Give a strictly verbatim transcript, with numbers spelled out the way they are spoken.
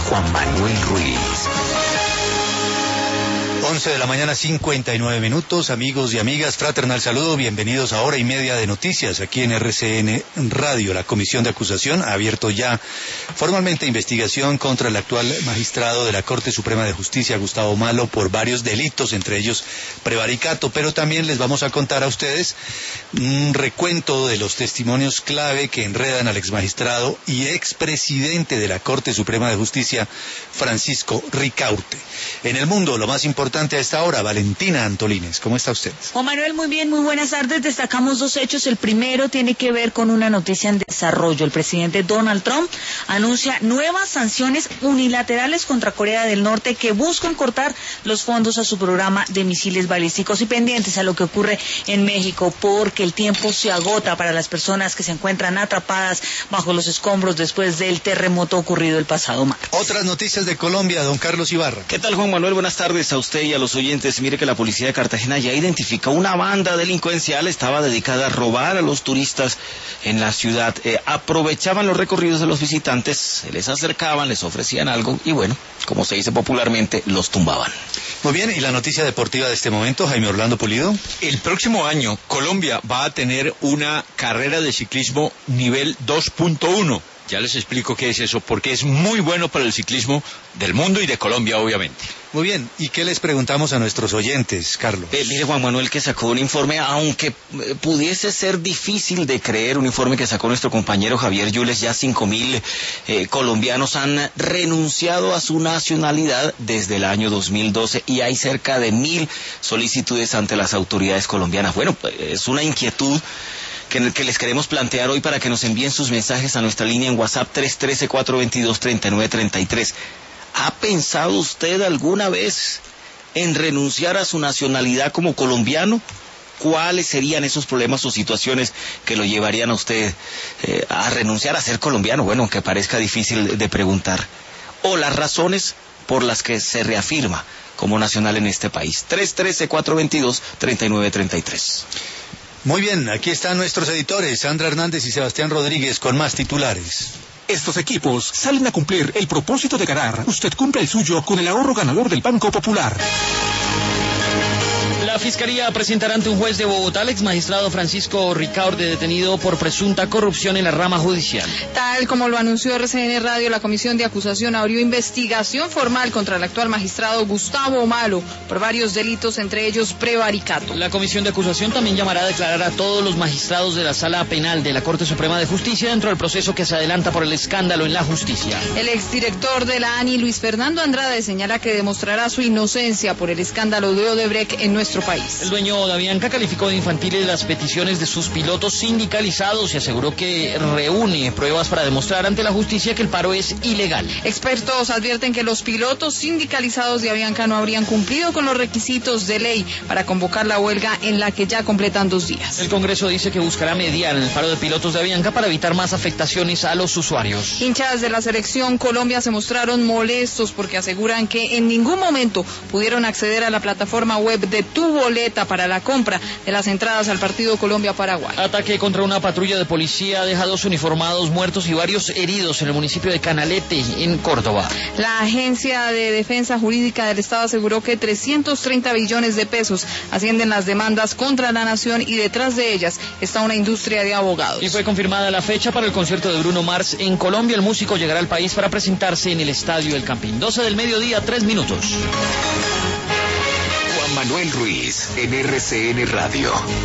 Juan Manuel Ruiz. once de la mañana, cincuenta y nueve minutos, amigos y amigas, fraternal saludo, bienvenidos a hora y media de noticias aquí en R C N Radio. La Comisión de Acusación ha abierto ya formalmente investigación contra el actual magistrado de la Corte Suprema de Justicia, Gustavo Malo, por varios delitos, entre ellos prevaricato, pero también les vamos a contar a ustedes un recuento de los testimonios clave que enredan al exmagistrado y expresidente de la Corte Suprema de Justicia, Francisco Ricaurte. En el mundo, lo más importante a esta hora, Valentina Antolines, ¿cómo está usted? Juan Manuel, muy bien, muy buenas tardes. Destacamos dos hechos. El primero tiene que ver con una noticia en desarrollo. El presidente Donald Trump anuncia nuevas sanciones unilaterales contra Corea del Norte que buscan cortar los fondos a su programa de misiles balísticos, y pendientes a lo que ocurre en México, porque el tiempo se agota para las personas que se encuentran atrapadas bajo los escombros después del terremoto ocurrido el pasado martes. Otras noticias de Colombia, don Carlos Ibarra. ¿Qué tal, Juan Manuel? Buenas tardes a usted y a los oyentes. Mire que la policía de Cartagena ya identificó una banda delincuencial, estaba dedicada a robar a los turistas en la ciudad. Eh, aprovechaban los recorridos de los visitantes, se les acercaban, les ofrecían algo y bueno, como se dice popularmente, los tumbaban. Muy bien, ¿y la noticia deportiva de este momento, Jaime Orlando Pulido? El próximo año Colombia va a tener una carrera de ciclismo nivel dos punto uno. Ya les explico qué es eso, porque es muy bueno para el ciclismo del mundo y de Colombia, obviamente. Muy bien, ¿y qué les preguntamos a nuestros oyentes, Carlos? Eh, mire, Juan Manuel, que sacó un informe, aunque eh, pudiese ser difícil de creer, un informe que sacó nuestro compañero Javier Yules. Ya cinco mil eh, colombianos han renunciado a su nacionalidad desde el año dos mil doce y hay cerca de mil solicitudes ante las autoridades colombianas. Bueno, pues, es una inquietud que, que les queremos plantear hoy para que nos envíen sus mensajes a nuestra línea en WhatsApp tres uno tres, cuatro dos dos, tres nueve tres tres. ¿Ha pensado usted alguna vez en renunciar a su nacionalidad como colombiano? ¿Cuáles serían esos problemas o situaciones que lo llevarían a usted eh, a renunciar a ser colombiano? Bueno, aunque parezca difícil de preguntar. O las razones por las que se reafirma como nacional en este país. tres uno tres, cuatro dos dos, tres nueve tres tres. Muy bien, aquí están nuestros editores, Sandra Hernández y Sebastián Rodríguez, con más titulares. Estos equipos salen a cumplir el propósito de ganar. Usted cumple el suyo con el ahorro ganador del Banco Popular. La Fiscalía presentará ante un juez de Bogotá al exmagistrado Francisco Ricaurte, detenido por presunta corrupción en la rama judicial. Tal como lo anunció R C N Radio, la Comisión de Acusación abrió investigación formal contra el actual magistrado Gustavo Malo por varios delitos, entre ellos prevaricato. La Comisión de Acusación también llamará a declarar a todos los magistrados de la Sala Penal de la Corte Suprema de Justicia dentro del proceso que se adelanta por el escándalo en la justicia. El exdirector de la ANI, Luis Fernando Andrade, señala que demostrará su inocencia por el escándalo de Odebrecht en nuestro país. El dueño de Avianca calificó de infantiles las peticiones de sus pilotos sindicalizados y aseguró que reúne pruebas para demostrar ante la justicia que el paro es ilegal. Expertos advierten que los pilotos sindicalizados de Avianca no habrían cumplido con los requisitos de ley para convocar la huelga, en la que ya completan dos días. El Congreso dice que buscará mediar el paro de pilotos de Avianca para evitar más afectaciones a los usuarios. Hinchas de la selección Colombia se mostraron molestos porque aseguran que en ningún momento pudieron acceder a la plataforma web de Tu Boleta para la compra de las entradas al partido Colombia-Paraguay. Ataque contra una patrulla de policía deja dos uniformados muertos y varios heridos en el municipio de Canalete, en Córdoba. La Agencia de Defensa Jurídica del Estado aseguró que trescientos treinta billones de pesos ascienden las demandas contra la nación y detrás de ellas está una industria de abogados. Y fue confirmada la fecha para el concierto de Bruno Mars en Colombia. El músico llegará al país para presentarse en el Estadio El Campín. doce del mediodía, tres minutos. Juan Manuel Ruiz en R C N Radio.